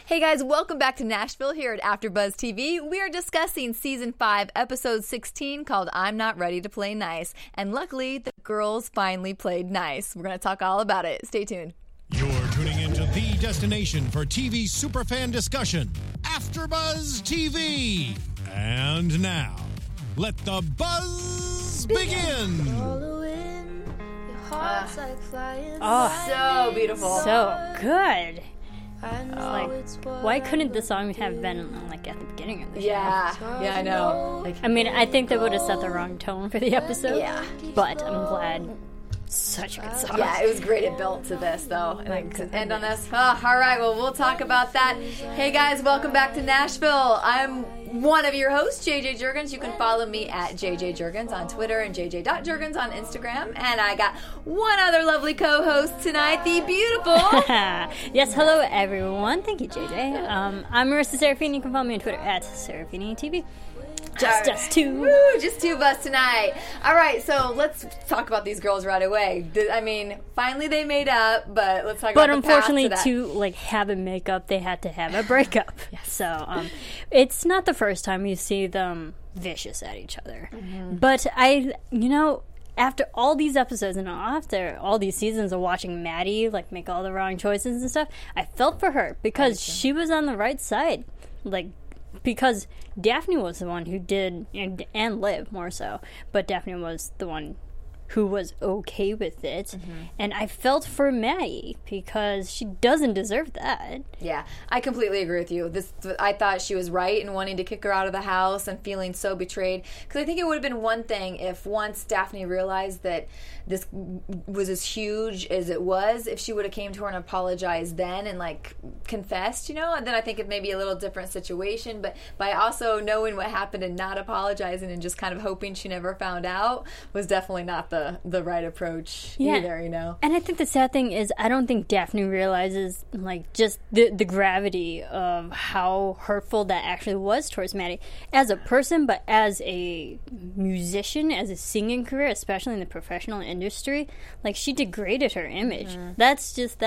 Hey guys, welcome back to Nashville here at AfterBuzz TV. We are discussing Season 5, Episode 16 called I'm Not Ready to Play Nice. And luckily, the girls finally played nice. We're going to talk all about it. Stay tuned. You're tuning into the destination for TV superfan discussion, AfterBuzz TV. And now, let the buzz begin. So beautiful. So good. Why couldn't the song have been at the beginning of the show? Yeah, I know. I think that would have set the wrong tone for the episode. Yeah. But I'm glad. Such a good song. Yeah, it was great. It built to this, though. And I could end on this. Oh, all right, well, we'll talk about that. Hey, guys, welcome back to Nashville. I'm one of your hosts, JJ Jurgens. You can follow me at JJ Jurgens on Twitter and JJ.Jurgens on Instagram. And I got one other lovely co-host tonight, the beautiful... Yes, hello, everyone. Thank you, JJ. I'm Marissa Serafini. You can follow me on Twitter at SeraphiniTV. Just us two. Woo, just two of us tonight. All right, so let's talk about these girls right away. I mean, finally they made up, but let's talk about the path to that. But unfortunately, to have a makeup, they had to have a breakup. Yes. So it's not the first time you see them vicious at each other. Mm-hmm. But after all these episodes and after all these seasons of watching Maddie make all the wrong choices and stuff, I felt for her because she was on the right side. Because Daphne was the one who did, and Liv more so, but Daphne was the one who was okay with it. Mm-hmm. And I felt for Maddie because she doesn't deserve that. Yeah, I completely agree with you. I thought she was right in wanting to kick her out of the house and feeling so betrayed. Because I think it would have been one thing if once Daphne realized that this was as huge as it was, if she would have came to her and apologized then and confessed, and then I think it may be a little different situation. But by also knowing what happened and not apologizing and just kind of hoping she never found out was definitely not the right approach either, And I think the sad thing is I don't think Daphne realizes just the gravity of how hurtful that actually was towards Maddie as a person, but as a musician, as a singing career, especially in the professional industry, she degraded her image. Mm-hmm. That's just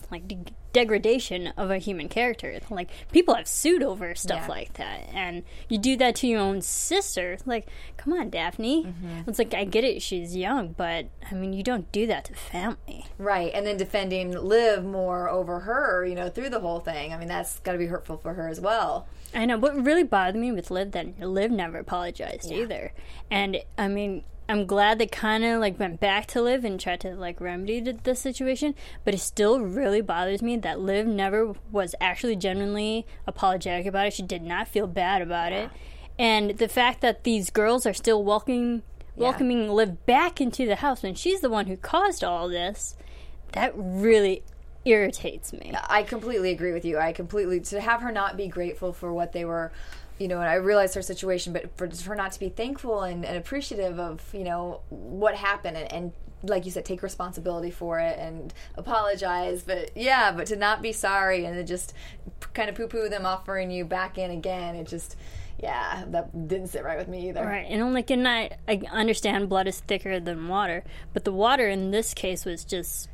degradation of a human character. People have sued over stuff like that, and you do that to your own sister. Come on, Daphne. Mm-hmm. It's I get it, she's young, but you don't do that to family, right? And then defending Liv more over her, through the whole thing. That's got to be hurtful for her as well. I know. What really bothered me with Liv, that Liv never apologized either, and I'm glad they kind of went back to Liv and tried to remedy the situation, but it still really bothers me that Liv never was actually genuinely apologetic about it. She did not feel bad about it, and the fact that these girls are still welcoming Liv back into the house when she's the one who caused all this, that really irritates me. I completely agree with you. To have her not be grateful for what they were. And I realize her situation, but for her not to be thankful and appreciative of, what happened and like you said, take responsibility for it and apologize. But to not be sorry and to just kind of poo-poo them offering you back in again, it just, that didn't sit right with me either. Right, and I understand blood is thicker than water, but the water in this case was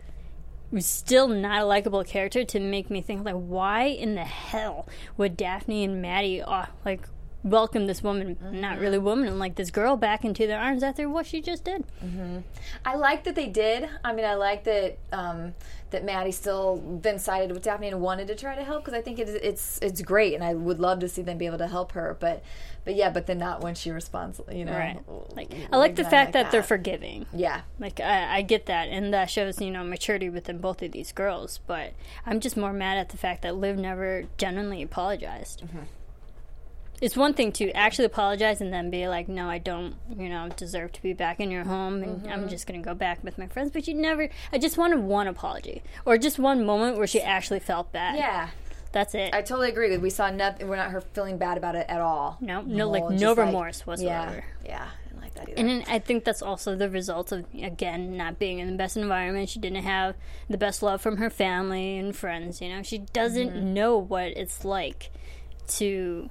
still not a likable character to make me think, why in the hell would Daphne and Maddie, welcome this woman, not really woman, and this girl back into their arms after what she just did. Mm-hmm. I like that they did. I like that that Maddie still then sided with Daphne and wanted to try to help, because I think it's great, and I would love to see them be able to help her, but then not when she responds, Right. I like the fact that they're forgiving. Yeah. I get that, and that shows, maturity within both of these girls, but I'm just more mad at the fact that Liv never genuinely apologized. Mm-hmm. It's one thing to actually apologize and then be like, no, I don't, deserve to be back in your home, and I'm just going to go back with my friends. But I just wanted one apology, or just one moment where she actually felt bad. Yeah. That's it. I totally agree. We saw nothing. We're not her feeling bad about it at all. No remorse whatsoever. Yeah. I didn't like that either. And then I think that's also the result of, again, not being in the best environment. She didn't have the best love from her family and friends. She doesn't know what it's like to,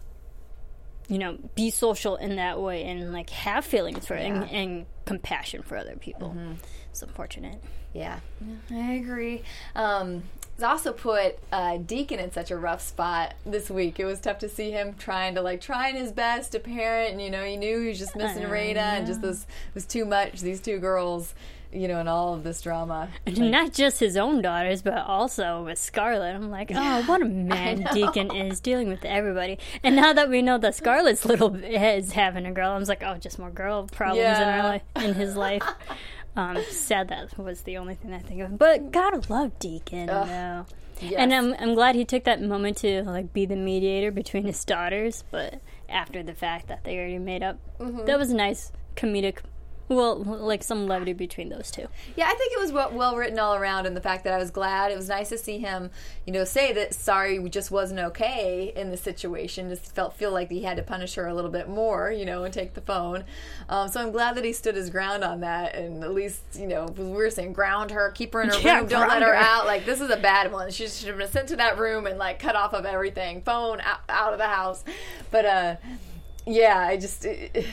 be social in that way and have feelings for and compassion for other people. Mm-hmm. It's unfortunate. Yeah, I agree. also put Deacon in such a rough spot this week. It was tough to see him trying his best to parent, and you knew he was just missing Rada, and just this was too much. These two girls, and all of this drama. And not just his own daughters, but also with Scarlett. I'm like, oh, what a man Deacon is, dealing with everybody. And now that we know that Scarlett's is having a girl, I'm like, oh, just more girl problems in his life. Sad that was the only thing I think of. But gotta love Deacon, though. Yes. And I'm glad he took that moment to be the mediator between his daughters. But after the fact that they already made up, that was a nice comedic. Well, some levity between those two. Yeah, I think it was well written all around, and the fact that I was glad. It was nice to see him, say that sorry just wasn't okay in the situation. Just feel like he had to punish her a little bit more, and take the phone. So I'm glad that he stood his ground on that, and at least, we were saying, ground her, keep her in her room, don't let her out. This is a bad one. She should have been sent to that room and cut off of everything, phone out of the house. But yeah, he just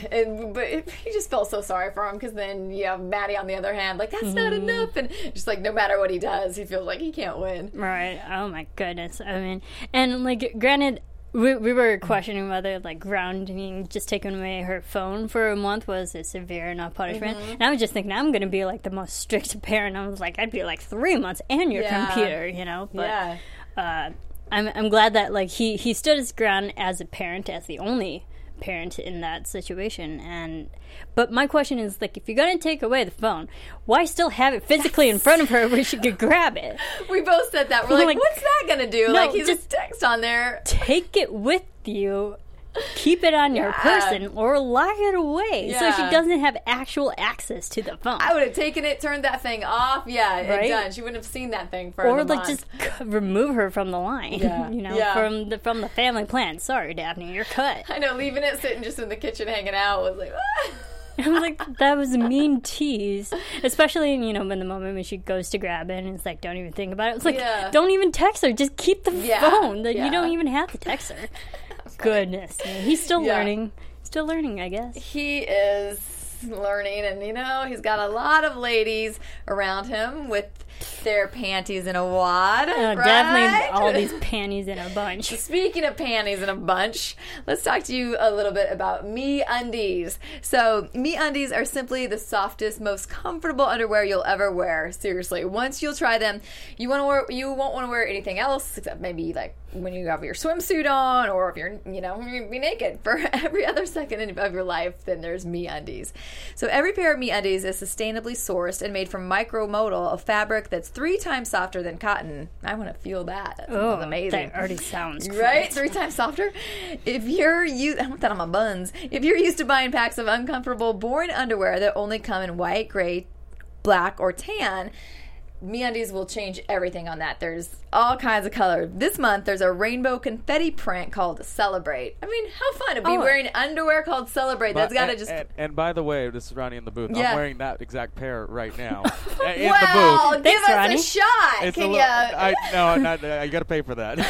felt so sorry for him, because then you have Maddie on the other hand, that's not enough, and just no matter what he does, he feels like he can't win. Right. Oh my goodness. I mean, and granted, we were questioning whether grounding, just taking away her phone for a month, was a severe enough punishment. And I was just thinking, I'm going to be the most strict parent. I was I'd be 3 months and your computer, But I'm glad that he stood his ground as a parent, as the only parent in that situation. But my question is, if you're going to take away the phone, why still have it physically in front of her where she could grab it? We both said that. We're what's that going to do? He's just text on there. Take it with you. Keep it on your person, or lock it away so she doesn't have actual access to the phone. I would have taken it, turned that thing off, and done. She wouldn't have seen that thing for a month. Or just remove her from the line, from the family plan. Sorry, Daphne, you're cut. I know, leaving it sitting just in the kitchen hanging out was I was that was a mean tease. Especially, when the moment when she goes to grab it and it's don't even think about it. It's don't even text her. Just keep the phone. You don't even have to text her. Goodness. He's still learning. Still learning, I guess. He is learning, and he's got a lot of ladies around him with their panties in a wad. Right? Definitely all these panties in a bunch. Speaking of panties in a bunch, let's talk to you a little bit about MeUndies. So MeUndies are simply the softest, most comfortable underwear you'll ever wear. Seriously, once you'll try them, you won't want to wear anything else except maybe when you have your swimsuit on, or if you're be naked for every other second of your life. Then there's MeUndies. So every pair of MeUndies is sustainably sourced and made from micromodal, a fabric that's 3 times softer than cotton. I want to feel that. That sounds amazing. That already sounds great. Right? 3 times softer. I want that on my buns. If you're used to buying packs of uncomfortable, boring underwear that only come in white, gray, black, or tan, MeUndies will change everything on that. There's all kinds of colors. This month, there's a rainbow confetti print called Celebrate. I mean, how fun to be wearing underwear called Celebrate. That's got to just... And by the way, this is Ronnie in the booth. Yeah. I'm wearing that exact pair right now in well, the booth. Give Thanks, us Ronnie. a shot. Can you... You got to pay for that.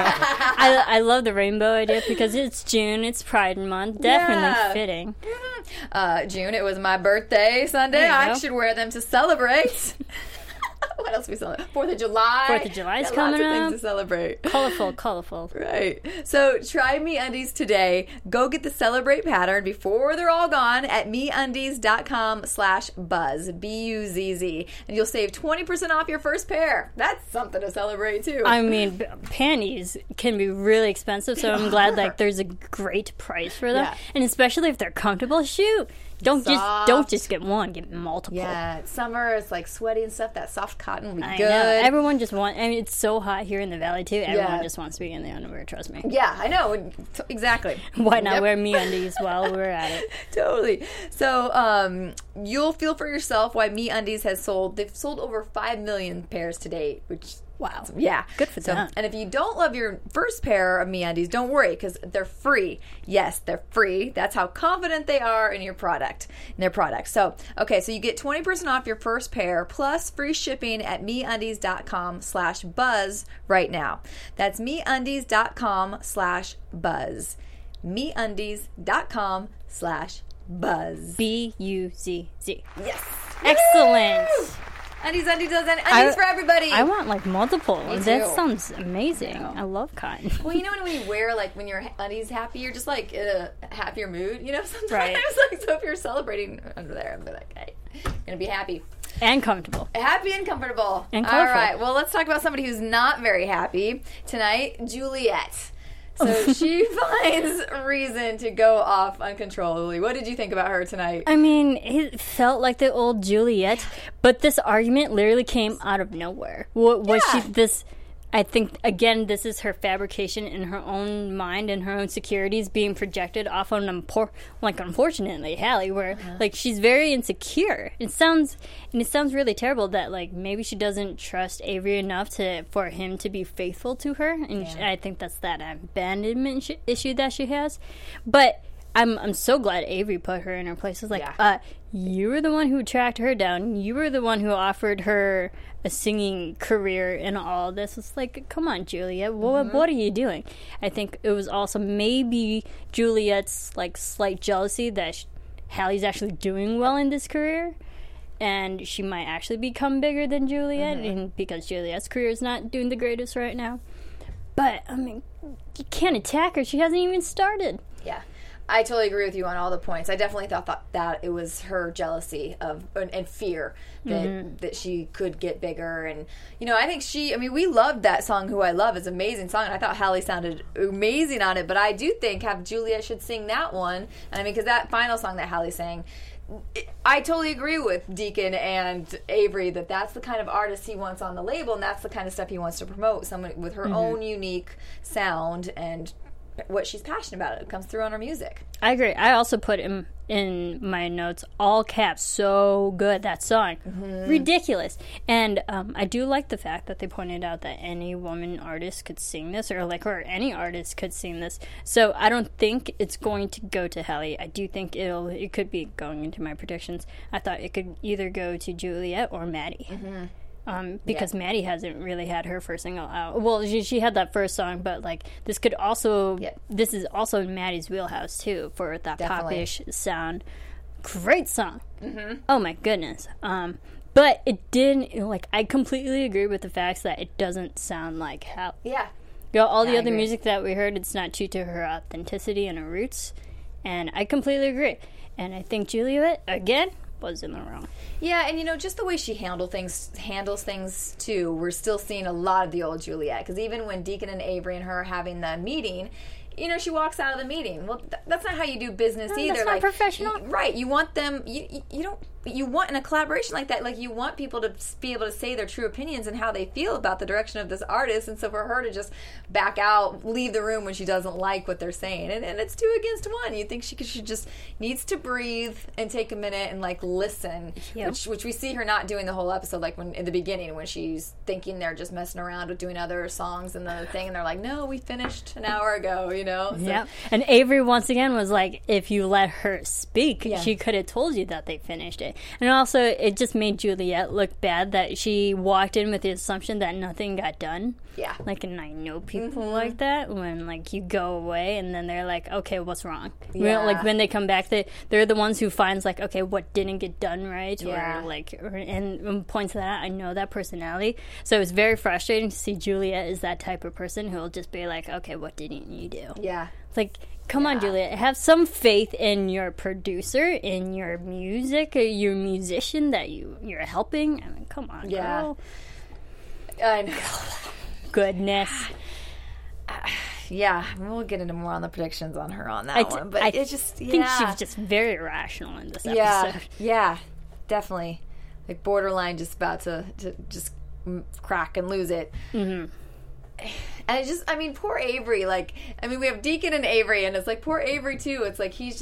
I love the rainbow idea because it's June. It's Pride Month. Definitely fitting. June, it was my birthday Sunday. I should wear them to celebrate. What else we celebrate? 4th of July. 4th of July is coming up. Lots of things to celebrate. Colorful. Right. So try MeUndies today. Go get the Celebrate pattern before they're all gone at MeUndies.com/buzz. BUZZ. And you'll save 20% off your first pair. That's something to celebrate too. I mean, panties can be really expensive, so I'm glad there's a great price for them. Yeah. And especially if they're comfortable, shoot. Don't just get one, get multiple. Yeah, it's summer, it's sweaty and stuff. That soft cotton will be good. Know. Everyone just wants, it's so hot here in the valley too. Everyone just wants to be in the underwear, trust me. Yeah, I know. Exactly. Why not wear MeUndies while we're at it? Totally. So, you'll feel for yourself why MeUndies they've sold over 5 million pairs to date, which... Wow. Yeah. Good for them. And if you don't love your first pair of MeUndies, don't worry, because they're free. Yes, they're free. That's how confident they are in their product. So you get 20% off your first pair plus free shipping at MeUndies.com/buzz right now. That's MeUndies.com/buzz. MeUndies.com/buzz. BUZZ. Yes. Excellent. Woo! Undies for everybody. I want like multiple. Me That too. sounds amazing. I know. I love cotton. Well, you know when you wear, like, when your undies happy, you're just, like, in a happier mood, you know, sometimes. Right. Like, so if you're celebrating under there, I'm like, hey, gonna be happy. And comfortable. Happy and comfortable. And All colorful. right, well, let's talk about somebody who's not very happy tonight, Juliet. So she finds reason to go off uncontrollably. What did you think about her tonight? I mean, it felt like the old Juliet, but this argument literally came out of nowhere. What was Yeah. this? I think again, this is her fabrication in her own mind and her own securities being projected off on unfortunately, Hallie, where like she's very insecure. It sounds really terrible that like maybe she doesn't trust Avery enough for him to be faithful to her, and I think that's that abandonment issue that she has. But I'm so glad Avery put her in her place. It's like, you were the one who tracked her down. You were the one who offered her a singing career and all this. It's like, come on, Juliet, what are you doing? I think it was also maybe Juliet's like slight jealousy that Hallie's actually doing well in this career, and she might actually become bigger than Juliet, and because Juliet's career is not doing the greatest right now. But I mean, you can't attack her. She hasn't even started. Yeah. I totally agree with you on all the points. I definitely thought that it was her jealousy of and fear that she could get bigger. And, you know, I think we loved that song, Who I Love. It's an amazing song. And I thought Hallie sounded amazing on it. But I do think Juliet should sing that one. And I mean, because that final song that Hallie sang, I totally agree with Deacon and Avery that that's the kind of artist he wants on the label. And that's the kind of stuff he wants to promote. Someone with her own unique sound and what she's passionate about. It comes through on her music. I agree. I also put in my notes, all caps, so good, that song. Ridiculous. And I do like the fact that they pointed out that any woman artist could sing this, or any artist could sing this. So I don't think it's going to go to Hallie. I do think it could be going into my predictions. I thought it could either go to Juliet or Maddie. Because Maddie hasn't really had her first single out. Well, she had that first song, but like this could also this is also in Maddie's wheelhouse too for that pop-ish sound. Great song. Oh my goodness. But it didn't I completely agree with the facts that it doesn't sound like Hallie. Yeah. You know, all the I other agree. music that we heard, it's not true to her authenticity and her roots, and I completely agree. And I think Juliet again was in the wrong. Yeah, and you know, just the way she handles things too, we're still seeing a lot of the old Juliet. Because even when Deacon and Avery and her are having the meeting, you know, she walks out of the meeting. Well, that's not how you do business either. That's not professional. Right. You want them, you don't, you want in a collaboration like that, like you want people to be able to say their true opinions and how they feel about the direction of this artist. And so for her to just back out, leave the room when she doesn't like what they're saying, and it's 2 against 1. You think she just needs to breathe and take a minute and like listen, which we see her not doing the whole episode, like when in the beginning when she's thinking they're just messing around with doing other songs and the thing, and they're like, no, we finished an hour ago, you know. So, yeah, and Avery once again was like, if you let her speak, she could have told you that they finished it. And also, it just made Juliet look bad that she walked in with the assumption that nothing got done. Yeah. Like, and I know people like that when, like, you go away and then they're like, okay, what's wrong? Yeah. Like, when they come back, they're the ones who finds, like, okay, what didn't get done right? Yeah. And points that out. I know that personality. So it's very frustrating to see Juliet is that type of person who will just be like, okay, what didn't you do? Yeah. It's like, come on, Juliet. Have some faith in your producer, in your music, or your musician that you're helping. I mean, come on, girl. I know. Goodness. Yeah, we'll get into more on the predictions on her on that one. But it's just, I think she's just very rational in this episode. Yeah, definitely. Like borderline just about to just crack and lose it. Mm-hmm. And it just, I mean, poor Avery. Like, I mean, we have Deacon and Avery, and it's like poor Avery too. It's like he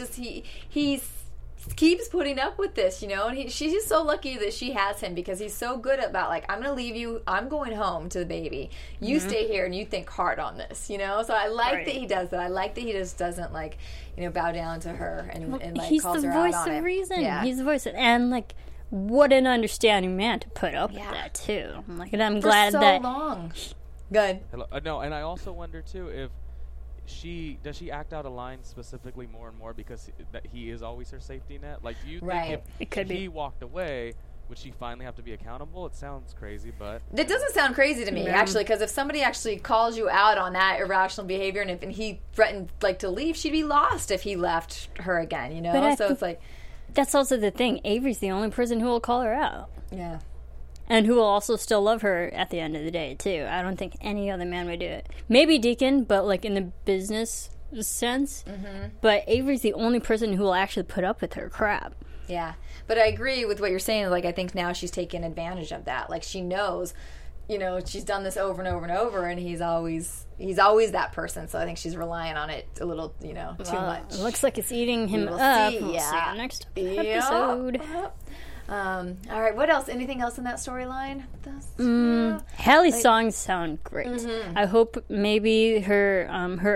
keeps putting up with this, you know. And she's just so lucky that she has him, because he's so good about like, I'm gonna leave you. I'm going home to the baby. You stay here and you think hard on this, you know. So I like that he does that. I like that he just doesn't like, you know, bow down to her and like he's calls the her out voice on of it. reason. Yeah. He's the voice of, and like, what an understanding man to put up with that too. Like, and I'm glad for so that long. Good. No, and I also wonder too if does she act out a line specifically more and more because that he is always her safety net? Like, do you think Right. if It could he be. walked away, would she finally have to be accountable? It sounds crazy, but It doesn't sound crazy to me, actually, because if somebody actually calls you out on that irrational behavior, and he threatened like to leave, she'd be lost if he left her again, you know? But So it's like, that's also the thing. Avery's the only person who will call her out. yeah. And who will also still love her at the end of the day, too. I don't think any other man would do it. Maybe Deacon, but, like, in the business sense. Mm-hmm. But Avery's the only person who will actually put up with her crap. Yeah. But I agree with what you're saying. Like, I think now she's taking advantage of that. Like, she knows, you know, she's done this over and over and over, and he's always that person. So I think she's relying on it a little, you know, too much. It looks like it's eating him We'll up. see, We'll yeah. see you next episode. Yep. All right, what else? Anything else in that storyline? Hallie's songs sound great. Mm-hmm. I hope maybe her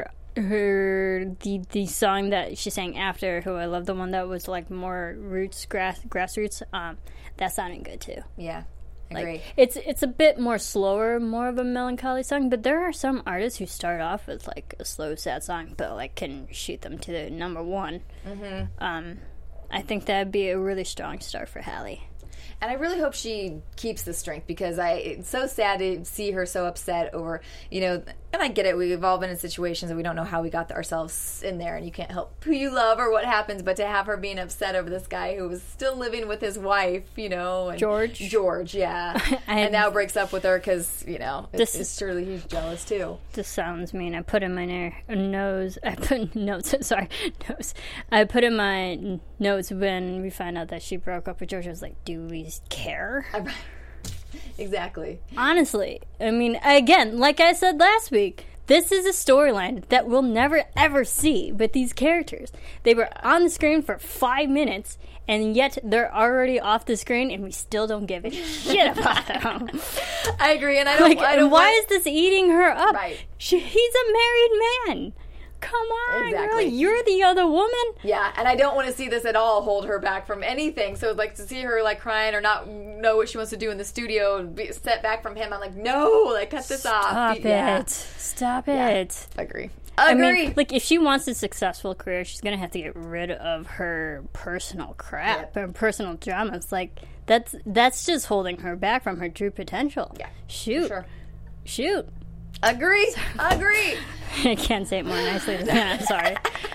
the song that she sang after, who I love, the one that was like more grassroots, that sounded good too. Yeah, agree. Like, it's a bit more slower, more of a melancholy song, but there are some artists who start off with like a slow, sad song, but like can shoot them to the number one. Mm-hmm. I think that'd be a really strong start for Hallie. And I really hope she keeps the strength, because it's so sad to see her so upset over, you know, and I get it, we've all been in situations that we don't know how we got ourselves in there, and you can't help who you love or what happens, but to have her being upset over this guy who was still living with his wife, you know. And George, yeah. And now breaks up with her because, you know, it's surely he's jealous too. This sounds mean. I put in my nose. I put notes. Sorry, nose. I put in my notes when we found out that she broke up with George. I was like, do we care? Exactly. Honestly, I mean, again, like I said last week, this is a storyline that we'll never ever see with these characters. They were on the screen for 5 minutes, and yet they're already off the screen, and we still don't give a shit about them. I agree, and I don't. And why is this eating her up? Right. He's a married man. Come on, girl, you're the other woman. Yeah, and I don't want to see this at all hold her back from anything. So, like, to see her, like, crying or not know what she wants to do in the studio and be set back from him, I'm like, no, like, cut this off. Stop it. Agree. I mean, like, if she wants a successful career, she's going to have to get rid of her personal crap and personal dramas. Like, that's just holding her back from her true potential. Yeah. Shoot. Agree. I can't say it more nicely than that. I'm sorry.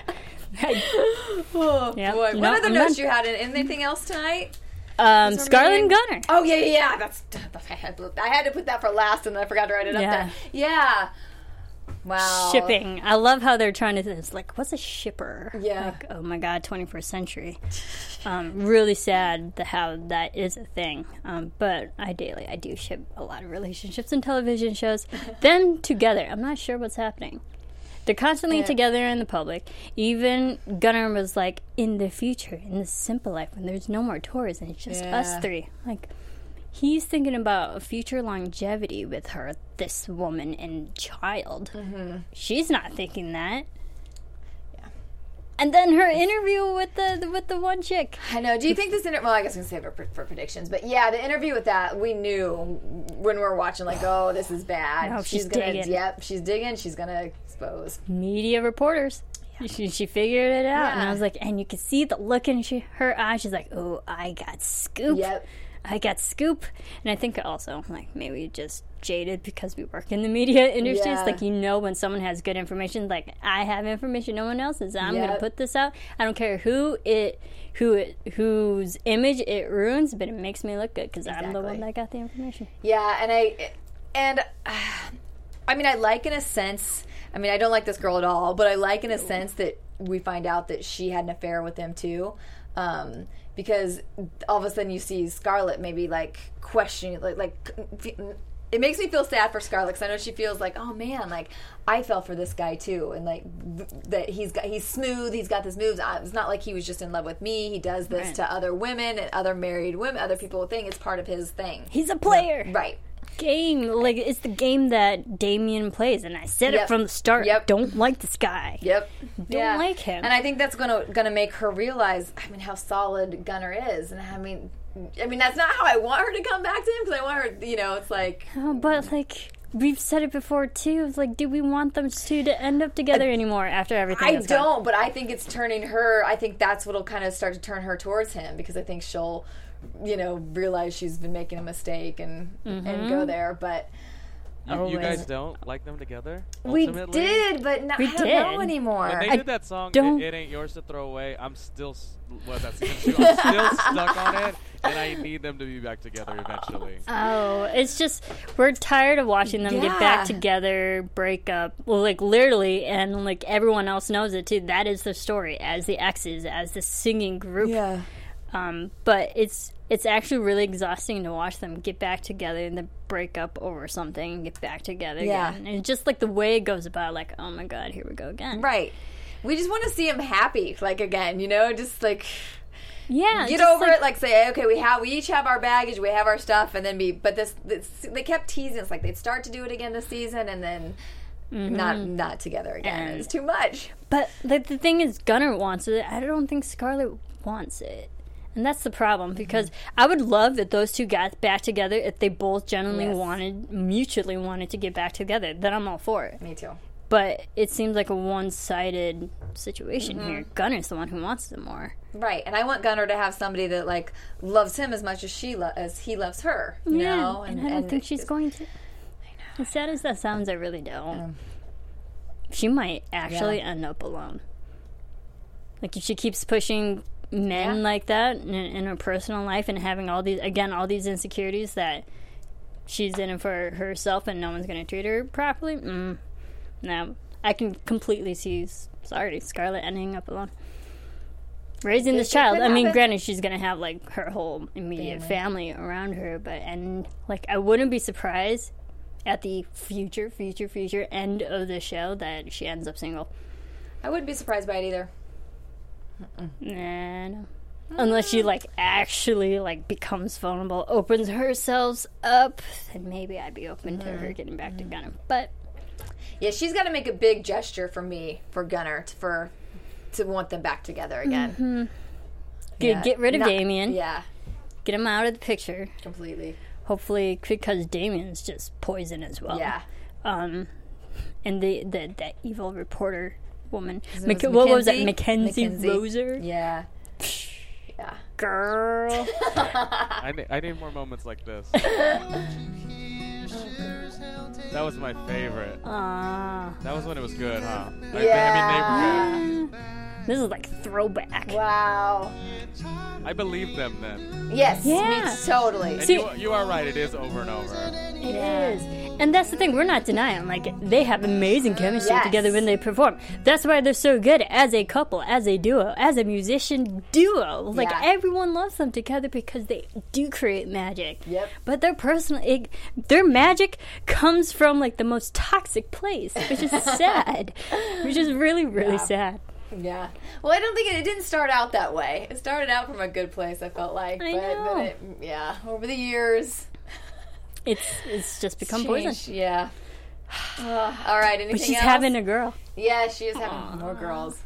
Boy. What other notes you had? Anything else tonight? Scarlett and Gunnar. Oh, yeah. I had to put that for last, and then I forgot to write it up there. Yeah. Wow. Shipping. I love how they're trying to... It's like, what's a shipper? Yeah. Like, oh my God, 21st century. Really sad how that is a thing. But I do ship a lot of relationships and television shows. Them together. I'm not sure what's happening. They're constantly together in the public. Even Gunnar was like, in the future, in the simple life, when there's no more tours and it's just us three. Like... He's thinking about future longevity with her, this woman and child. Mm-hmm. She's not thinking that. Yeah. And then her interview with the one chick. I know. Do you think this interview... Well, I guess I'm going to save it for predictions. But yeah, the interview with that, we knew when we were watching, like, oh, this is bad. No, she's digging. Yep, she's digging. She's going to expose. Media reporters. Yeah. She figured it out. Yeah. And I was like... And you could see the look in her eyes. She's like, oh, I got scoop. Yep. I got scoop. And I think also, like, maybe just jaded because we work in the media industry. It's like, you know, when someone has good information, like, I have information no one else is. I'm going to put this out. I don't care whose image it ruins, but it makes me look good because I'm the one that got the information. Yeah, and I mean, I like in a sense, I mean, I don't like this girl at all, but I like in a sense that we find out that she had an affair with him too. Because all of a sudden you see Scarlett maybe like questioning, like it makes me feel sad for Scarlett because I know she feels like, oh man, like I fell for this guy too, and like that he's smooth, he's got this moves. It's not like he was just in love with me. He does this to other women and other married women, other people think it's part of his thing. He's a player, right? Game, like, it's the game that Damien plays, and I said it from the start. Don't like this guy. Don't like him. And I think that's gonna make her realize, I mean, how solid Gunnar is, and I mean that's not how I want her to come back to him, because I want her, you know, it's like, but like, we've said it before too. It's like, do we want them two to end up together anymore after everything? I don't, but I think it's turning her. I think that's what'll kind of start to turn her towards him, because I think she'll, realize she's been making a mistake and go there. But You guys don't like them together? we Ultimately? did, but I don't know anymore. When they I did that song, don't- it Ain't Yours to Throw Away, I'm still, that's season 2, I'm still stuck on it, and I need them to be back together eventually. Oh, it's just, we're tired of watching them get back together, break up. Well, like, literally, and, like, everyone else knows it, too. That is the story, as the exes, as the singing group. Yeah. But it's actually really exhausting to watch them get back together and then break up over something and get back together again. And just, like, the way it goes about, like, oh, my God, here we go again. Right. We just want to see him happy, like, again, just, like... Yeah. Get over it, like, say, okay, we each have our baggage, we have our stuff, and then but this they kept teasing us, like, they'd start to do it again this season, and then not together again. And it's too much. But the thing is, Gunnar wants it. I don't think Scarlett wants it. And that's the problem, because I would love that those two got back together if they both genuinely mutually wanted to get back together. Then I'm all for it. Me too. But it seems like a one-sided situation here. Gunnar's the one who wants them more. Right, and I want Gunnar to have somebody that, like, loves him as much as as he loves her, you know? And I don't think she's going to. As sad as that sounds, I really don't. She might actually end up alone. Like, if she keeps pushing men like that in her personal life and having all these insecurities that she's in it for herself and no one's going to treat her properly, no. I can completely see, Scarlett ending up alone. Raising this child. I mean, granted, she's going to have, like, her whole immediate family around her, but, I wouldn't be surprised at the future end of the show that she ends up single. I wouldn't be surprised by it either. Nah, no. Unless she, like, actually, like, becomes vulnerable, opens herself up, then maybe I'd be open to her getting back to Gunnar. But... yeah, she's got to make a big gesture for Gunnar to want them back together again. Get rid of Damien. Yeah. Get him out of the picture. Completely. Hopefully, because Damien's just poison as well. Yeah. And that evil reporter woman. What was that? Mackenzie Roser? Yeah. Yeah. Girl. I need more moments like this. That was my favorite. That was when it was good, huh? Yeah. This is like throwback. Wow. I believe them then. Yes. Yeah. Me totally. And you are right. It is over and over. It is. And that's the thing. We're not denying. Like, they have amazing chemistry together when they perform. That's why they're so good as a couple, as a duo, as a musician duo. Like, everyone loves them together because they do create magic. Yep. But their magic comes from, like, the most toxic place, which is sad. Which is really, really sad. Yeah. Well, I don't think it didn't start out that way. It started out from a good place, I felt like. I know. But over the years... It's just become poison. Yeah. All right, anything else? But she's having a girl. Yeah, she is having more girls.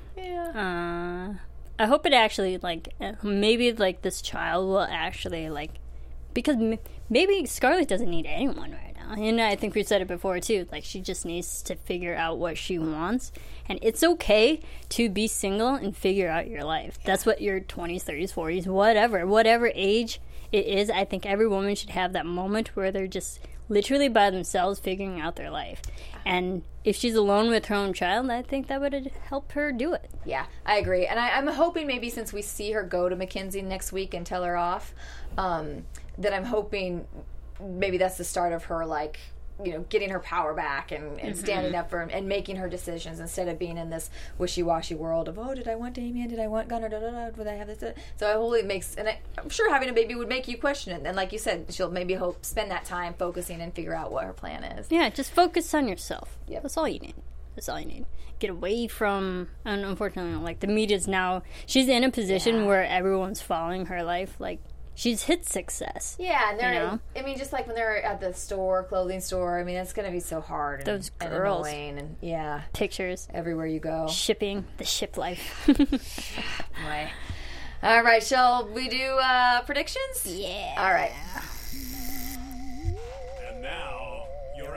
Yeah. I hope it actually, like, maybe, like, this child will actually, like, because maybe Scarlett doesn't need anyone right now. And I think we said it before, too. Like, she just needs to figure out what she wants. And it's okay to be single and figure out your life. That's what your 20s, 30s, 40s, whatever age it is. I think every woman should have that moment where they're just literally by themselves figuring out their life. And if she's alone with her own child, I think that would help her do it. Yeah, I agree. And I'm hoping maybe since we see her go to Mackenzie next week and tell her off, that I'm hoping maybe that's the start of her, like, getting her power back and standing up for and making her decisions instead of being in this wishy-washy world of, did I want Damien? Did I want Gunnar? Would I have this? So I hope it makes, and I'm sure having a baby would make you question it. And like you said, she'll maybe spend that time focusing and figure out what her plan is. Yeah, just focus on yourself. Yep. That's all you need. Get away from, and unfortunately, like, the media's now, she's in a position where everyone's following her life, like, she's hit success. Yeah, and they're, I mean, just like when they're at the store, clothing store, I mean, it's going to be so hard. Those and girls. And annoying and, pictures. Everywhere you go. Shipping, the ship life. Right. All right, shall we do predictions? Yeah. All right. And now, your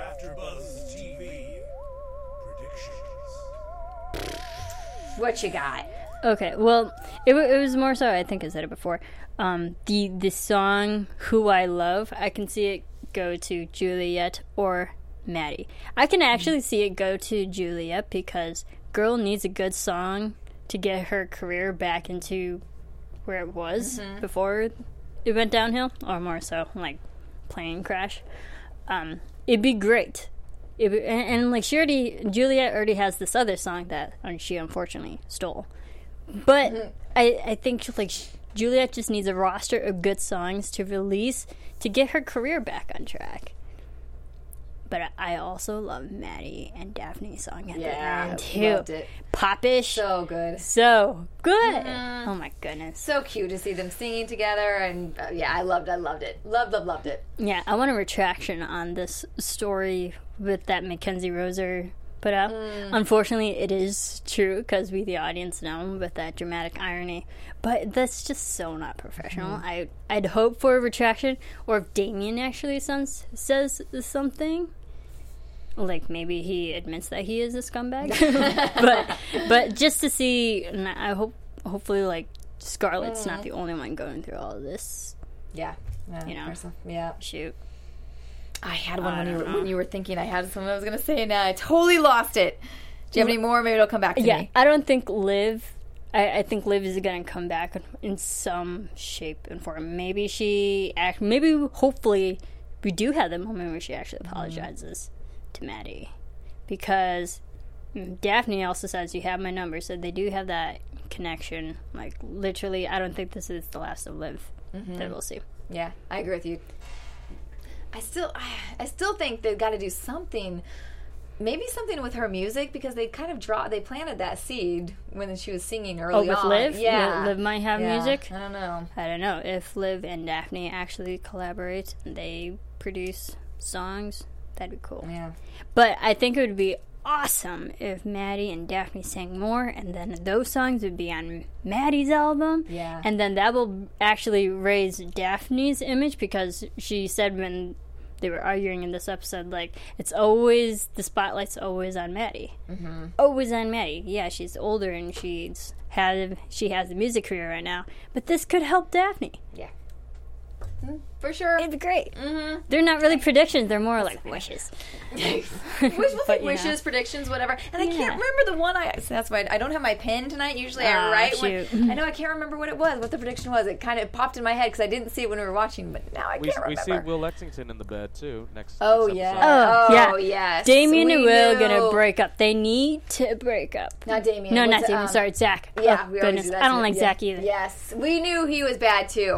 What you got? Okay, well, it was more so, I think I said it before, the song Who I Love, I can see it go to Juliet or Maddie. I can actually see it go to Juliet because girl needs a good song to get her career back into where it was before it went downhill, or more so, like, plane crash. It'd be great. And like, Juliet already has this other song that she unfortunately stole. But I think, like, Juliet just needs a roster of good songs to release to get her career back on track. But I also love Maddie and Daphne's song at the end, too. Loved it. Popish. So good. So good. Oh, my goodness. So cute to see them singing together, and I loved it. Loved it. Yeah, I want a retraction on this story with that Mackenzie Roser put up. Unfortunately, it is true because we, the audience, know with that dramatic irony. But that's just so not professional. I'd hope for a retraction, or if Damien actually says something. Like, maybe he admits that he is a scumbag. but just to see, and I hopefully, like, Scarlett's not the only one going through all of this. Yeah. You know? Yeah. Shoot. I had one when you were thinking I had something I was going to say, and now I totally lost it. Do you have any more? Maybe it'll come back to me. I don't think Liv... I think Liv is going to come back in some shape and form. Maybe hopefully, we do have the moment where she actually apologizes to Maddie. Because Daphne also says, you have my number, so they do have that connection. Like, literally, I don't think this is the last of Liv that we'll see. Yeah, I agree with you. I still think they've got to do something, maybe something with her music, because they kind of they planted that seed when she was singing early on. Oh, with Liv? Yeah. Liv might have music? I don't know. I don't know. If Liv and Daphne actually collaborate and they produce songs, that'd be cool. Yeah. But I think it would be awesome if Maddie and Daphne sang more, and then those songs would be on Maddie's album. Yeah. And then that will actually raise Daphne's image, because she said when they were arguing in this episode, like, the spotlight's always on Maddie. Always on Maddie. Yeah, she's older and she has a music career right now, but this could help Daphne. Yeah. For sure. It'd be great. They're not really predictions, they're more like wishes. Wishful wishes, predictions, whatever. And I can't remember the one that's why I don't have my pen tonight. Usually I write I know I can't remember what the prediction was. It kind of popped in my head because I didn't see it when we were watching, but now I can't remember. We see Will Lexington in the bed too next episode. Yes. Damien and Will gonna break up. They need to break up. Not Damien. No, not Damien. Sorry, Zach. Yeah, goodness. I don't like Zach either. Yes. We knew he was bad too.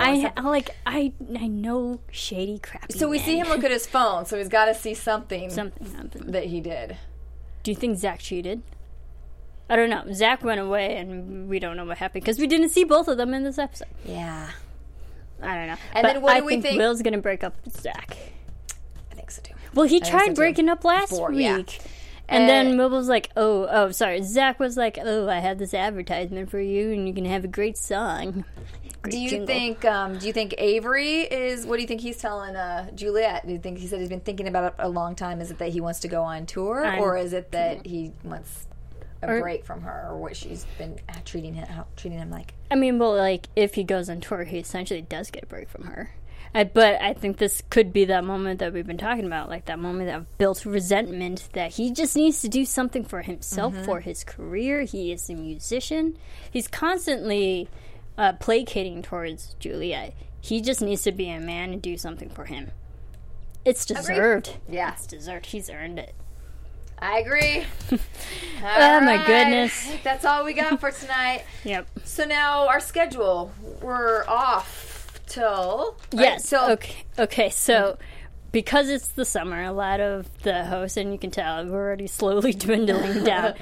I know shady crappy. So we see him look at his phone, so he's got to see something happened that he did. Do you think Zach cheated? I don't know. Zach went away, and we don't know what happened because we didn't see both of them in this episode. Yeah. I don't know. And then what do we think? Will's going to break up with Zach. I think so too. Well, he tried breaking up last week. Yeah. And then Will was like, sorry. Zach was like, I have this advertisement for you, and you can have a great song. Do you think Avery is? What do you think he's telling Juliet? Do you think he said he's been thinking about it a long time? Is it that he wants to go on tour, or is it that he wants a break from her, or what she's been treating him like? I mean, well, like, if he goes on tour, he essentially does get a break from her. But I think this could be that moment that we've been talking about, like that moment of built resentment that he just needs to do something for himself, for his career. He is a musician. He's constantly placating towards Juliet. He just needs to be a man and do something for him. It's deserved. Agreed. Yeah. It's deserved. He's earned it. I agree. My goodness. I think that's all we got for tonight. Yep. So now our schedule. We're off till... Yes. Okay. So because it's the summer, a lot of the hosts, and you can tell, we're already slowly dwindling down.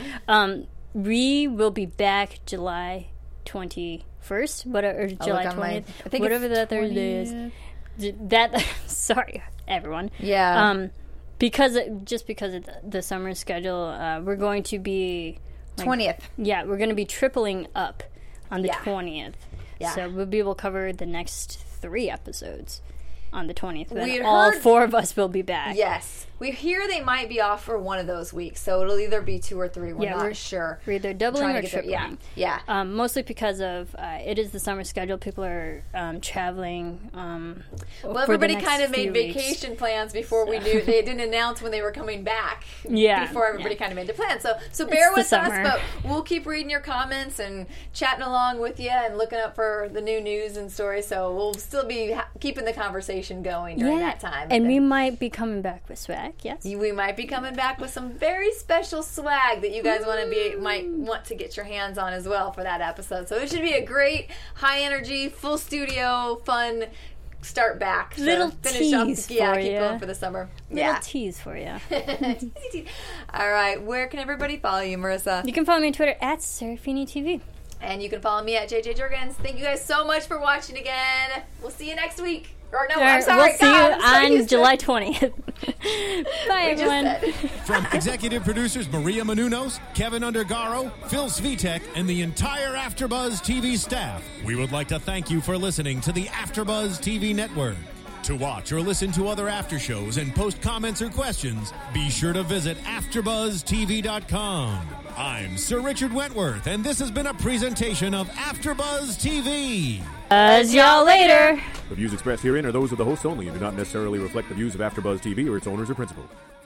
We will be back July 21st, or July 20th, I think whatever that Thursday is. That sorry, everyone. Yeah. Because of the summer schedule, we're going to be 20th. Yeah, we're going to be tripling up on the 20th. Yeah. So we'll be able to cover the next 3 episodes. on the 20th. We Then had all heard- 4 of us will be back. Yes. We hear they might be off for one of those weeks, so it'll either be 2 or 3. We're not sure. We're either doubling Trying or to get there. tripling. Yeah. Mostly because of it is the summer schedule. People are traveling. Well, for everybody the kind of next made few weeks. vacation plans before we knew. They didn't announce when they were coming back. Yeah, Before everybody yeah. kind of made their plans. So bear the with us, summer. but we'll keep reading your comments and chatting along with you and looking up for the new news and stories. So we'll still be keeping the conversation going during that time. And we might be coming back with swag. Yes. We might be coming back with some very special swag that you guys might want to get your hands on as well for that episode. So it should be a great, high energy, full studio, fun start back. Little finish up. tease Yeah, for keep ya. going for the summer. Little tease for you. All right, where can everybody follow you, Marissa? You can follow me on Twitter at SeraphiniTV. And you can follow me at JJ Jurgens. Thank you guys so much for watching again. We'll see you next week. Or no, I'm sorry. We'll see God, I'm so you used on to July it. 20th. Bye, We just everyone. said. From executive producers Maria Menounos, Kevin Undergaro, Phil Svitek, and the entire AfterBuzz TV staff, we would like to thank you for listening to the AfterBuzz TV network. To watch or listen to other after shows and post comments or questions, be sure to visit AfterBuzzTV.com. I'm Sir Richard Wentworth, and this has been a presentation of AfterBuzz TV. Buzz y'all later. The views expressed herein are those of the hosts only and do not necessarily reflect the views of AfterBuzz TV or its owners or principals.